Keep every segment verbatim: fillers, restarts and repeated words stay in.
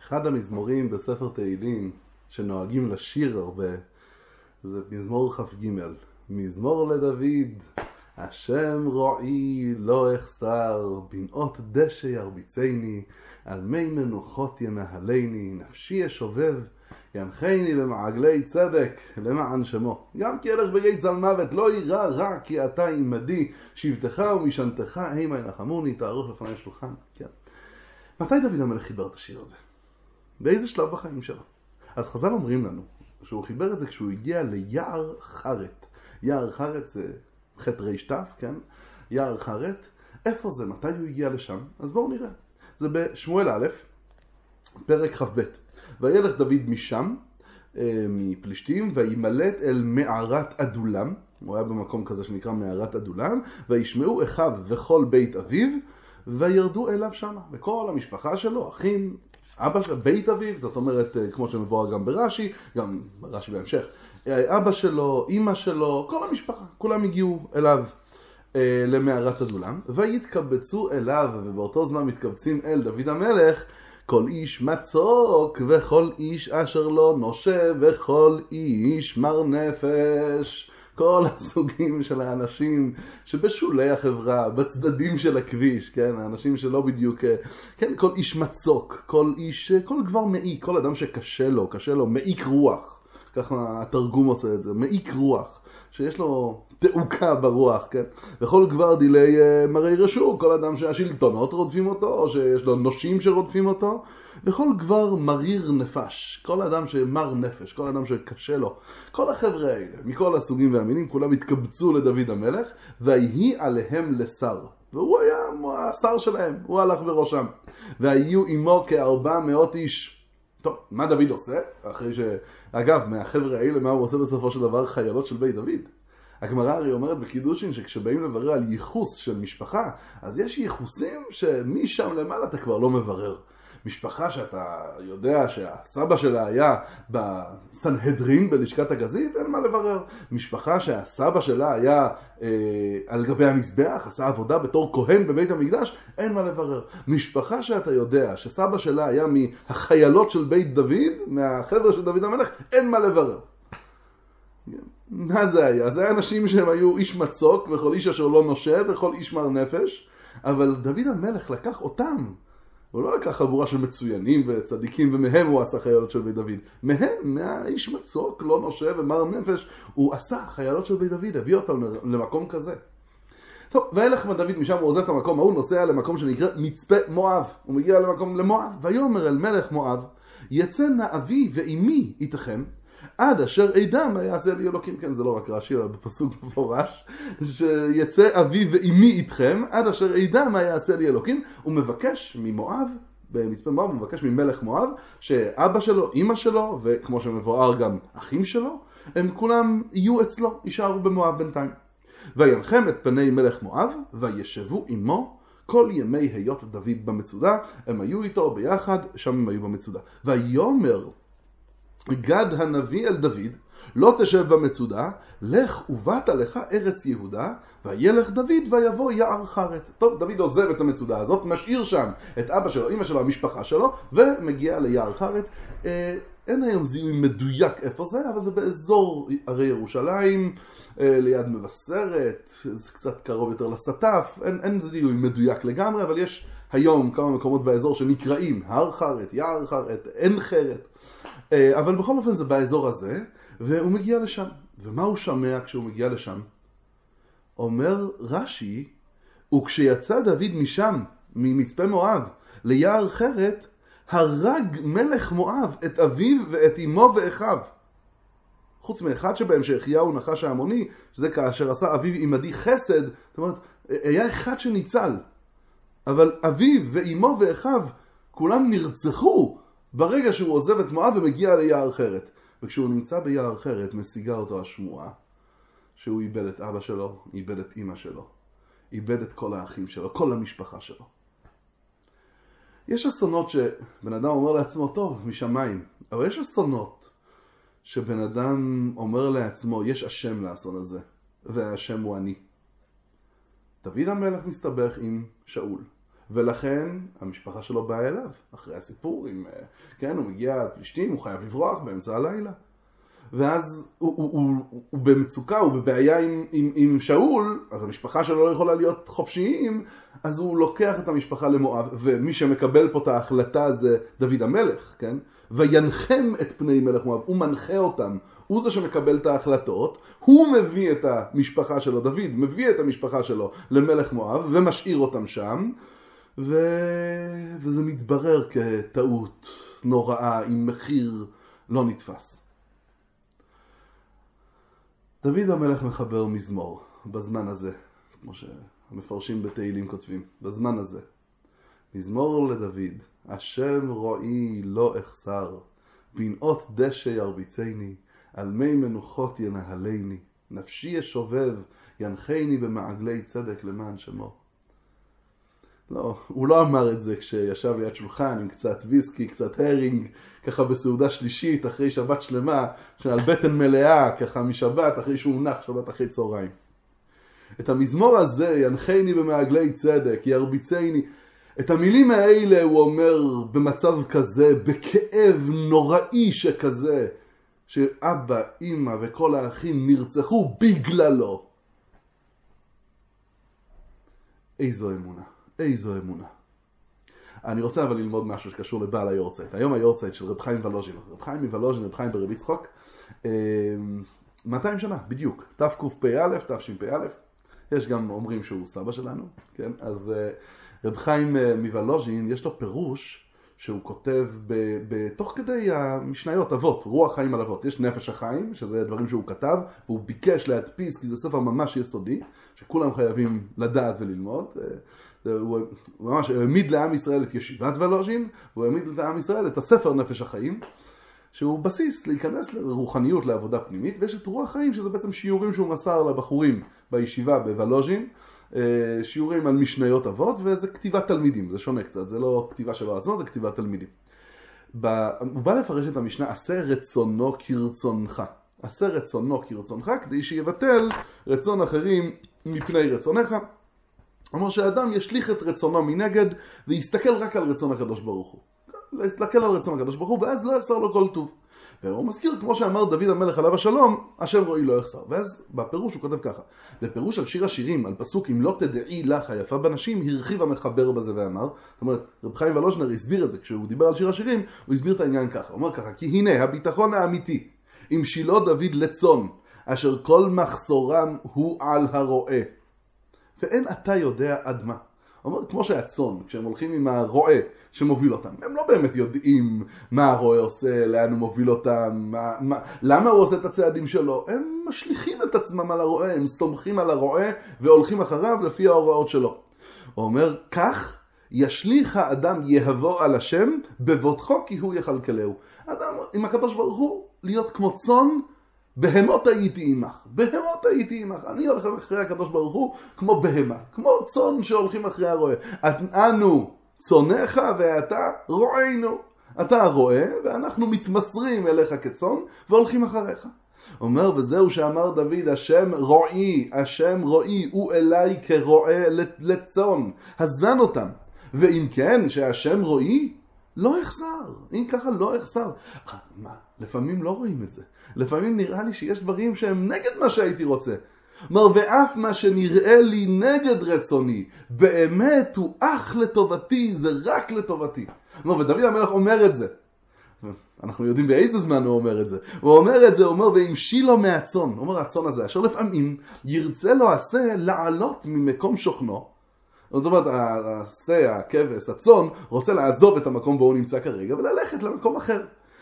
אחד המזמורים בספר תהילים שנוהגים לשיר הרבה זה מזמור כ"ג. מזמור לדוד, השם רועי לא אחסר, בנאות דשא ירביצני, על מי מנוחות ינהלני, נפשי ישובב, ינחני למעגלי צדק, למען שמו. גם כי אלך בגיא צל מוות, לא יירא רע כי אתה עמדי, שבטך ומשענתך המה ינחמוני, תערוך לפני שולחן. כן. מתי דוד המלך חיבר את השיר הזה? באיזה שלב בחיים שלו? אז חז"ל אומרים לנו שהוא חיבר את זה כשהוא הגיע ליער חרת. יער חרת זה ח' ר' ת', כן? יער חרת. איפה זה? מתי הוא הגיע לשם? אז בואו נראה. זה בשמואל א', פרק כ"ב. וילך דוד משם, מפלישתים, וימלט אל מערת אדולם. הוא היה במקום כזה שנקרא מערת אדולם. וישמעו אחיו וכל בית אביו, וירדו אליו שם. וכל המשפחה שלו, אחים, אבא של בית אביו, זאת אומרת, כמו שמבואר גם ברש"י, גם ברש"י בהמשך, אבא שלו, אמא שלו, כל המשפחה, כולם הגיעו אליו אה, למערת אדולם, ויתקבצו אליו, ובאותו זמן מתקבצים אל דוד המלך, כל איש מצוק, וכל איש אשר לא נושב, וכל איש מר נפש. כל הסוגים של האנשים שבשולי החברה, בצדדים של הכביש, כן, האנשים שלא בדיוק, כן, כל איש מצוק, כל איש, כל גבר מעיק, כל אדם שקשה לו, קשה לו, מעיק רוח, ככה התרגום עושה את זה, מעיק רוח, שיש לו תעוקה ברוח, כן, וכל גבר דילי מראי רשור, כל אדם שהשלטונות רודפים אותו, או שיש לו נושים שרודפים אותו, וכל גבר מריר נפש, כל אדם שמר נפש, כל אדם שקשה לו, כל החבר'ה האלה, מכל הסוגים והמינים, כולם התקבצו לדוד המלך, ויהי עליהם לשר. והוא היה השר שלהם, הוא הלך בראשם. והיו עמו כארבע מאות איש. טוב, מה דוד עושה? אחרי ש... אגב, מהחבר'ה האלה, מה הוא עושה בסופו של דבר? חיילות של בית דוד. הגמרא הרי אומרת בקידושין שכשבאים לברר על ייחוס של משפחה, אז יש ייחוסים שמשם למעלה אתה כבר לא מברר. משפחה שאתה יודע שהסבא שלה היה בסנהדרין בלשכת הגזית, אין מה לברר. משפחה שהסבא שלה היה אה, על גבי המזבח, עשה עבודה בתור כהן בבית המקדש, אין מה לברר. משפחה שאתה יודע שסבא שלה היה מהחיילות של בית דוד, מהחבר'ה של דוד המלך, אין מה לברר. מה זה היה? זה היה אנשים שהם היו איש מצוק, וכל איש אשר לא נושב, וכל איש מר נפש, אבל דוד המלך לקח אותם. הוא לא לקח חבורה של מצוינים וצדיקים, ומהם הוא עשה חיילות של בית דוד. מהם, מהאיש מצוק, לא נושב ומר נפש, הוא עשה חיילות של בית דוד, הביא אותם למקום כזה. טוב, וילך דוד משם, הוא עוזב את המקום, הוא נוסע למקום שנקרא מצפה מואב. הוא מגיע למקום למואב, ויאמר אל מלך מואב, יצא נא אבי ואימי איתכם, עד אשר אדע מה יעשה לי אלוקים. כן, זה לא רק רש"י, אלא בפסוק מפורש, שיצא אבי ואימי איתכם, עד אשר אדע מה יעשה לי אלוקים. הוא מבקש ממואב, במצפה מואב, הוא מבקש ממלך מואב, שאבא שלו, אמא שלו, וכמו שמבואר גם אחים שלו, הם כולם יהיו אצלו, יישארו במואב בינתיים. וינחם את פני מלך מואב, וישבו עמו כל ימי היות דוד במצודה. הם היו איתו ביחד, שם הם היו במצודה. ויאמר גד הנביא אל דוד, לא תשב במצודה, לך ובאת לך ארץ יהודה, וילך דוד ויבוא יער חרת. טוב, דוד עוזב את המצודה הזאת, משאיר שם את אבא שלו, אמא שלו, המשפחה שלו, ומגיע ליער חרת. אה, אין היום זיהוי מדויק איפה זה, אבל זה באזור הרי ירושלים, אה, ליד מבשרת, זה קצת קרוב יותר לסטף, אין, אין זיהוי מדויק לגמרי, אבל יש היום כמה מקומות באזור שנקראים הר חרת, יער חרת, אין חרת. אבל בכל אופן זה באזור הזה, והוא מגיע לשם. ומה הוא שומע כשהוא מגיע לשם? אומר רש"י, וכשיצא דוד משם, ממצפה מואב, ליער חרת, הרג מלך מואב את אביו ואת אמו ואחיו. חוץ מאחד שבהם שהחיהו נחש העמוני, שזה כאשר עשה אביו עמדי חסד, זאת אומרת, היה אחד שניצל. אבל אביו ואמו ואחיו, כולם נרצחו, ברגע שהוא עוזב את מואב ומגיע ליער חרת. וכשהוא נמצא ביער חרת, משיגה אותו השמועה שהוא איבד את אבא שלו, איבד את אמא שלו, איבד את כל האחים שלו, כל המשפחה שלו. יש אסונות שבן אדם אומר לעצמו, טוב, משמיים. אבל יש אסונות שבן אדם אומר לעצמו, יש אשם לאסון הזה, והאשם הוא אני. דוד המלך מסתבך עם שאול. ולכן המשפחה שלו באה אליו, אחרי הסיפור, עם, כן, הוא מגיע פלישתים, הוא חייב לברוח באמצע הלילה. ואז הוא, הוא, הוא, הוא, הוא במצוקה, הוא בבעיה עם, עם, עם שאול, אז המשפחה שלו לא יכולה להיות חופשיים, אז הוא לוקח את המשפחה למואב, ומי שמקבל פה את ההחלטה זה דוד המלך, כן? וינחם את פני מלך מואב, הוא מנחה אותם, הוא זה שמקבל את ההחלטות, הוא מביא את המשפחה שלו, דוד מביא את המשפחה שלו למלך מואב, ומשאיר אותם שם, ו... וזה מתברר כטעות נוראה עם מחיר לא נתפס. דוד המלך מחבר מזמור בזמן הזה, כמו שהמפרשים בתהילים כותבים, בזמן הזה. מזמור לדוד, השם רואי לא אחסר, בנאות דשא ירביצני, על מי מנוחות ינהלני, נפשי ישובב, ינחני במעגלי צדק למען שמו. לא, הוא לא אמר את זה כשישב ליד שולחן עם קצת ויסקי, קצת הרינג, ככה בסעודה שלישית אחרי שבת שלמה, שעל בטן מלאה ככה משבת אחרי שהוא נח שבת אחרי צהריים. את המזמור הזה, ינחני במעגלי צדק, ירביצני, את המילים האלה הוא אומר במצב כזה, בכאב נוראי שכזה, שאבא, אמא וכל האחים נרצחו בגללו. איזו אמונה, איזו אמונה. אני רוצה אבל ללמוד משהו שקשור לבעל היורצייט. היום היורצייט של רב חיים ולוז'ין. רב חיים מוולוז'ין, רב חיים ברב יצחק. מאתיים שנה, בדיוק. תקפ"א, תשפ"א. יש גם אומרים שהוא סבא שלנו. כן? אז רב חיים מוולוז'ין, יש לו פירוש שהוא כותב בתוך כדי המשניות אבות, רוח חיים על אבות. יש נפש החיים, שזה דברים שהוא כתב, והוא ביקש להדפיס, כי זה ספר ממש יסודי, שכולם חייבים לדעת וללמוד. הוא ממש העמיד לעם ישראל את ישיבת ולוז'ין, הוא העמיד לעם ישראל את הספר נפש החיים, שהוא בסיס להיכנס לרוחניות, לעבודה פנימית, ויש את רוח חיים, שזה בעצם שיעורים שהוא מסר לבחורים בישיבה בוולוז'ין, שיעורים על משניות אבות, וזה כתיבת תלמידים, זה שונה קצת, זה לא כתיבה שלו עצמו, זה כתיבת תלמידים. הוא בא לפרש את המשנה, עשה רצונו כרצונך. עשה רצונו כרצונך, כדי שיבטל רצון אחרים מפני רצונך. אומר שהאדם ישליך את רצונו מנגד, ויסתכל רק על רצון הקדוש ברוך הוא. להסתכל על רצון הקדוש ברוך הוא, ואז לא יחסר לו כל טוב. והוא מזכיר, כמו שאמר דוד המלך עליו השלום, השם רואי לא יחסר. ואז בפירוש הוא כותב ככה, בפירוש על שיר השירים, על פסוק אם לא תדעי לך היפה בנשים, הרחיב המחבר בזה ואמר, זאת אומרת, רב חיים ולוז'נר הסביר את זה, כשהוא דיבר על שיר השירים, הוא הסביר את העניין ככה, הוא אומר ככה, כי הנה הביטחון האמיתי, אם שילה דוד לצון, אשר כל מחסורם הוא על הרועה, ואין אתה יודע עד מה. הוא אומר, כמו שהצון, כשהם הולכים עם הרועה שמוביל אותם, הם לא באמת יודעים מה הרועה עושה, לאן הוא מוביל אותם, מה, מה, למה הוא עושה את הצעדים שלו. הם משליכים את עצמם על הרועה, הם סומכים על הרועה והולכים אחריו לפי ההוראות שלו. הוא אומר, כך ישליך האדם יהבו על השם בבוטחו כי הוא יכלכלהו. אדם עם הקדוש ברוך הוא להיות כמו צאן, בהמות הייתי עמך, בהמות הייתי עמך, אני הולך אחרי הקדוש ברוך הוא כמו בהמה, כמו צאן שהולכים אחרי הרועה. אנו צונך ואתה רועינו, אתה הרועה ואנחנו מתמסרים אליך כצאן והולכים אחריך. אומר וזהו שאמר דוד, השם רועי, השם רועי, הוא אליי כרועה לצאן, הזן אותם. ואם כן שהשם רועי, לא יחסר, אם ככה לא יחסר. מה? לפעמים לא רואים את זה. לפעמים נראה לי שיש דברים שהם נגד מה שהייתי רוצה. אומר, ואף מה שנראה לי נגד רצוני, באמת הוא אך לטובתי, זה רק לטובתי. אומר, ודוד המלך אומר את זה. אנחנו יודעים באיזה זמן הוא אומר את זה. הוא אומר את זה, הוא אומר, והמשיל לו מהצאן. הוא אומר, הצאן הזה, אשר לפעמים ירצה לו עשה לעלות ממקום שוכנו. זאת אומרת, העשה, הכבש, הצאן, רוצה לעזוב את המקום בו הוא נמצא כרגע וללכת למקום אחר.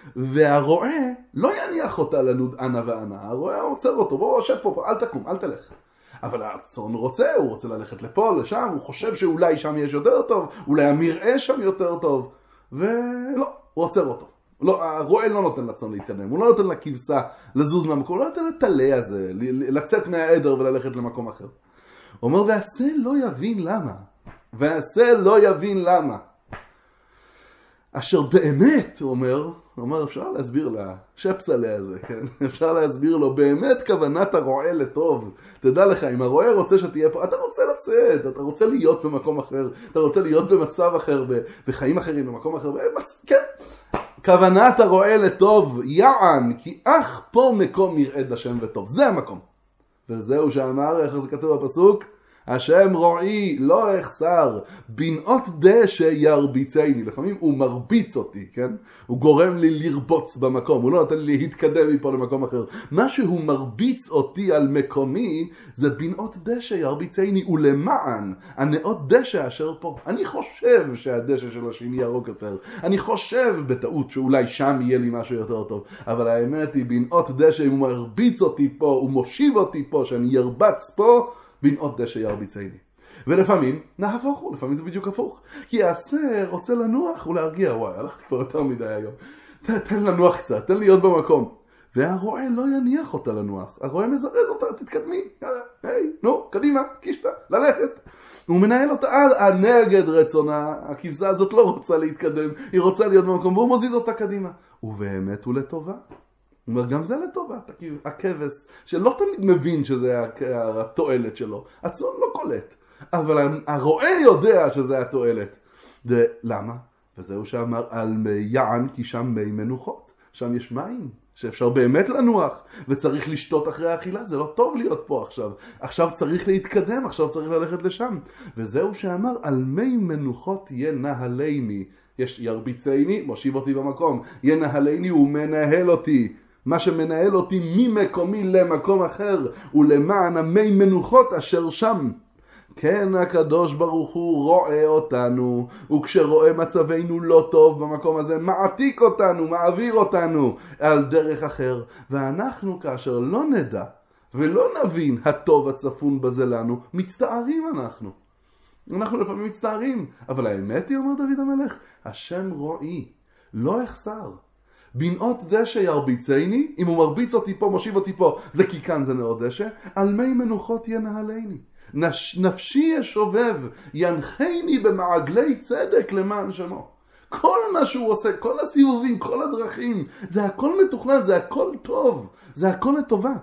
והרועה לא יניח אותה לנוד ענה וענה, הרועה עוצר אותו, בוא שב פה, פה, אל תקום, אל תלך. אבל הצאן רוצה, הוא רוצה ללכת לפה, לשם, הוא חושב שאולי שם יש יותר טוב, אולי המראה שם יותר טוב, ולא, הוא עוצר אותו. לא, הרועה לא נותן לצאן להתקדם, הוא לא נותן לכבשה לזוז מהמקום, הוא לא נותן לתלה הזה, לצאת מהעדר וללכת למקום אחר. הוא אומר, ועשה לא יבין למה. ועשה לא יבין למה. אשר באמת, הוא אומר, הוא אומר, אפשר להסביר לשפסלה הזה, כן? אפשר להסביר לו, באמת כוונת הרועה לטוב. תדע לך, אם הרועה רוצה שתהיה פה, אתה רוצה לצאת, אתה רוצה להיות במקום אחר, אתה רוצה להיות במצב אחר, בחיים אחרים, במקום אחר, במצ... כן. כוונת הרועה לטוב, יען, כי אך פה מקום ירעד השם וטוב. זה המקום. וזהו שאמר, איך זה כתוב בפסוק? השם רועי לא אחסר, בנאות דשא ירביצני. לפעמים הוא מרביץ אותי, כן? הוא גורם לי לרבוץ במקום, הוא לא נותן לי להתקדם מפה למקום אחר. מה שהוא מרביץ אותי על מקומי, זה בנאות דשא ירביצני, ולמען הנאות דשא אשר פה. אני חושב שהדשא של השני ירוק יותר, אני חושב בטעות שאולי שם יהיה לי משהו יותר טוב, אבל האמת היא, בנאות דשא, אם הוא מרביץ אותי פה, הוא מושיב אותי פה, שאני ירבץ פה, בנאות דשא ירביצני. ולפעמים, נהפוך הוא, לפעמים זה בדיוק הפוך. כי העשה רוצה לנוח ולהרגיע. וואי, הלכתי כבר יותר מדי היום. תן, תן לנוח קצת, תן להיות במקום. והרועה לא יניח אותה לנוח. הרועה מזרז אותה, תתקדמי. היי, נו, קדימה, קישתה, ללכת. הוא מנהל אותה על נגד רצונה. הכבשה הזאת לא רוצה להתקדם, היא רוצה להיות במקום, והוא מוזיז אותה קדימה. ובאמת הוא לטובה. הוא אומר, גם זה לטובת הכבש, שלא תמיד מבין שזה התועלת שלו. הצאן לא קולט, אבל הרועה יודע שזה התועלת. למה? וזהו שאמר, על מי יען, כי שם מי מנוחות. שם יש מים, שאפשר באמת לנוח, וצריך לשתות אחרי האכילה. זה לא טוב להיות פה עכשיו. עכשיו צריך להתקדם, עכשיו צריך ללכת לשם. וזהו שאמר, על מי מנוחות ינהלני. יש ירביצני, מושיב אותי במקום. ינהלני, הוא מנהל אותי. מה שמנהל אותי ממקומי למקום אחר, ולמען המי מנוחות אשר שם. כן, הקדוש ברוך הוא רואה אותנו, וכשרואה מצבנו לא טוב במקום הזה, מעתיק אותנו, מעביר אותנו על דרך אחר. ואנחנו כאשר לא נדע ולא נבין הטוב הצפון בזה לנו, מצטערים אנחנו. אנחנו לפעמים מצטערים, אבל האמת היא, אומר דוד המלך, השם רועי, לא אחסר. בנאות דשא ירביצני, אם הוא מרביץ אותי פה, מושיב אותי פה, זה כי כאן זה נאות דשא, על מי מנוחות ינהלני. נש, נפשי ישובב, ינחני במעגלי צדק למען שמו. כל מה שהוא עושה, כל הסיבובים, כל הדרכים, זה הכל מתוכנן, זה הכל טוב, זה הכל לטובה.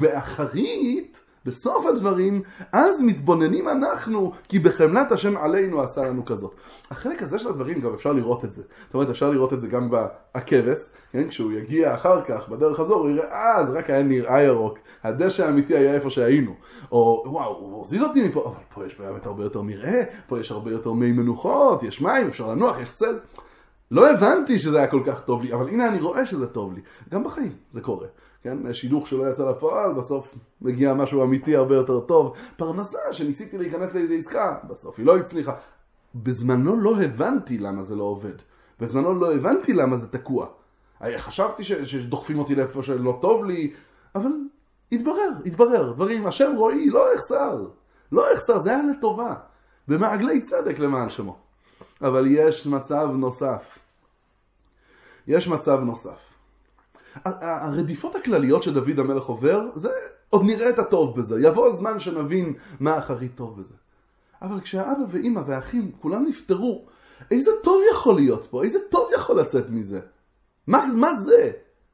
ובאחרית, בסוף הדברים, אז מתבוננים אנחנו, כי בחמלת השם עלינו עשה לנו כזאת. החלק הזה של הדברים גם אפשר לראות את זה. זאת אומרת, אפשר לראות את זה גם בכבש, כן? כשהוא יגיע אחר כך, בדרך הזו, הוא יראה, אה, זה רק היה נראה ירוק. הדשא האמיתי היה איפה שהיינו. או, וואו, הוא זיז אותי מפה, אבל פה יש באמת הרבה יותר מראה, פה יש הרבה יותר מי מנוחות, יש מים, אפשר לנוח, יש צל. לא הבנתי שזה היה כל כך טוב לי, אבל הנה אני רואה שזה טוב לי. גם בחיים זה קורה. כן? שילוך שלא יצא לפועל, בסוף מגיע משהו אמיתי הרבה יותר טוב. פרנסה שניסיתי להיכנס לאיזו עסקה, בסוף היא לא הצליחה. בזמנו לא הבנתי למה זה לא עובד. בזמנו לא הבנתי למה זה תקוע. חשבתי ש- שדוחפים אותי לאיפה שלא טוב לי, אבל התברר, התברר. דברים, השם רועי, לא אחסר. לא אחסר, זה היה לטובה. במעגלי צדק למען שמו. אבל יש מצב נוסף. יש מצב נוסף. הרדיפות הכלליות שדוד המלך עובר, זה עוד נראה את הטוב בזה. יבוא זמן שנבין מה הכי טוב בזה. אבל כשהאבא ואמא והאחים כולם נפטרו, איזה טוב יכול להיות פה? איזה טוב יכול לצאת מזה? מה, מה זה?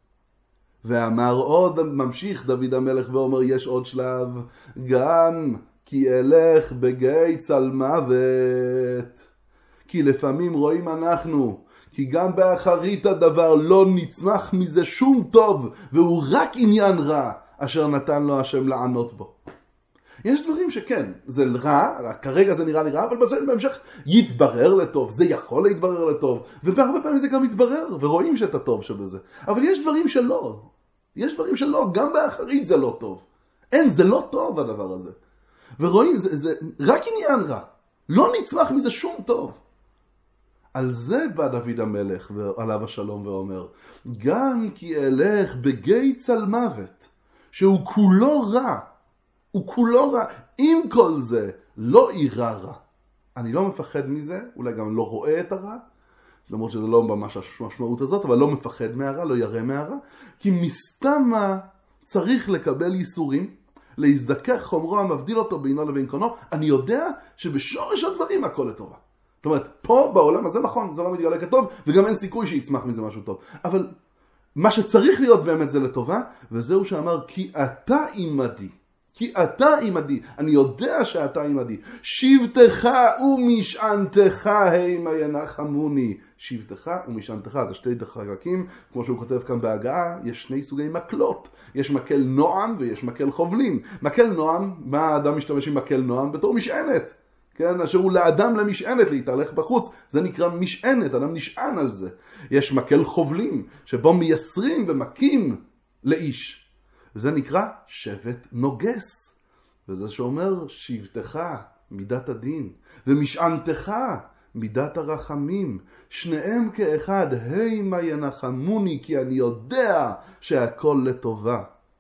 ואמר עוד, ממשיך דוד המלך ואומר, יש עוד שלב, גם כי אלך בגיא צל מוות. כי לפעמים רואים אנחנו, כי גם באחרית הדבר לא נצמח מזה שום טוב, והוא רק עניין רע, אשר נתן לו השם לענות בו. יש דברים שכן, זה רע, כרגע זה נראה לי רע, אבל בהמשך יתברר לטוב, זה יכול להתברר לטוב, ובהרבה פעמים זה גם יתברר, ורואים שאת הטוב שבזה. אבל יש דברים שלא, יש דברים שלא, גם באחרית זה לא טוב. אין, זה לא טוב הדבר הזה. ורואים, זה, זה רק עניין רע, לא נצמח מזה שום טוב. על זה בא דוד המלך עליו השלום ואומר, גם כי אלך בגיא צל מוות, שהוא כולו רע, הוא כולו רע, עם כל זה לא אירע רע. אני לא מפחד מזה, אולי גם לא רואה את הרע, למרות שזה לא ממש המשמעות הזאת, אבל לא מפחד מהרע, לא ירא מהרע, כי מסתמה צריך לקבל ייסורים, להזדכך חומרו המבדיל אותו בינו לבין קונו. אני יודע שבשורש הדברים הכל לטובה. זאת אומרת, פה בעולם הזה נכון, זה לא מתגלה כטוב, וגם אין סיכוי שיצמח מזה משהו טוב. אבל מה שצריך להיות באמת זה לטובה, וזהו שאמר, כי אתה עמדי. כי אתה עמדי, אני יודע שאתה עמדי, שבטך ומשענתך המה ינחמוני. שבטך ומשענתך, זה שתי חלקים, כמו שהוא כותב כאן בהגעה, יש שני סוגי מקלות, יש מקל נועם ויש מקל חובלים. מקל נועם, מה האדם משתמש עם מקל נועם? בתור משענת, כן? אשר הוא לאדם למשענת, להתהלך בחוץ, זה נקרא משענת, אדם נשען על זה. יש מקל חובלים, שבו מייסרים ומקים לאיש. וזה נקרא שבט נוגס. וזה שאומר שבטך מידת הדין, ומשענתך מידת הרחמים. שניהם כאחד, המה ינחמוני, כי אני יודע שהכל לטובה.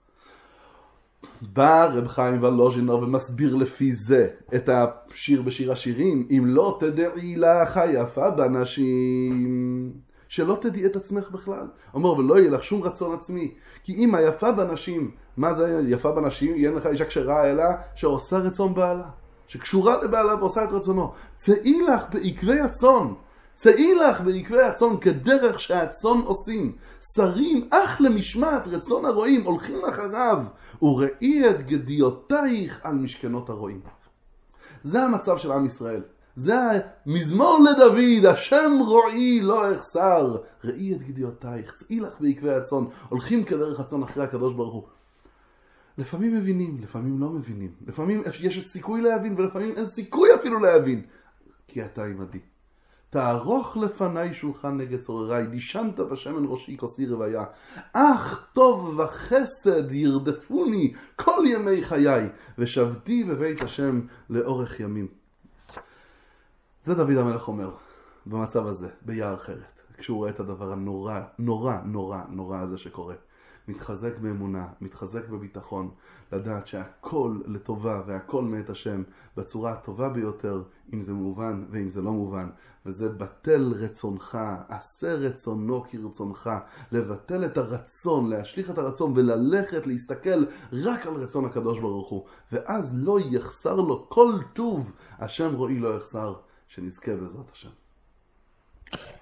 בא רב חיים ולוז'ינר ומסביר לפי זה את השיר בשיר השירים, אם לא תדעי לך יפה בנשים, שלא תדעי את עצמך בכלל. אומר, ולא יהיה לך שום רצון עצמי. כי אם היפה בנשים, מה זה יפה בנשים? יהיה לך אישה כשרה אלא שעושה רצון בעלה, שקשורה לבעלה ועושה את רצונו. צאי לך בעקבי הצאן, צאי לך בעקבי הצאן כדרך שהצאן עושים. שרים אך למשמעת רצון הרועים, הולכים אחריו, וראי את גדיותייך על משכנות הרועים. זה המצב של עם ישראל. זה המזמור לדוד, השם רועי לא אחסר, ראי את גדיותייך, צאי לך בעקבי הצאן, הולכים כדרך הצאן אחרי הקדוש ברוך הוא. לפעמים מבינים, לפעמים לא מבינים, לפעמים יש סיכוי להבין ולפעמים אין סיכוי אפילו להבין, כי אתה עמדי. תערוך לפני שולחן נגד צורריי, דישנת בשמן ראשי כוסי רוויה, אך טוב וחסד ירדפוני כל ימי חיי, ושבתי בבית השם לאורך ימים. זה דוד המלך אומר, במצב הזה, ביער חרת, כשהוא רואה את הדבר הנורא, נורא, נורא, נורא הזה שקורה. מתחזק באמונה, מתחזק בביטחון, לדעת שהכל לטובה והכל מאת השם בצורה הטובה ביותר, אם זה מובן ואם זה לא מובן. וזה בטל רצונך, עשה רצונו כרצונך, לבטל את הרצון, להשליך את הרצון וללכת להסתכל רק על רצון הקדוש ברוך הוא. ואז לא יחסר לו כל טוב, השם רואי לא יחסר, שנזכה בעזרת השם.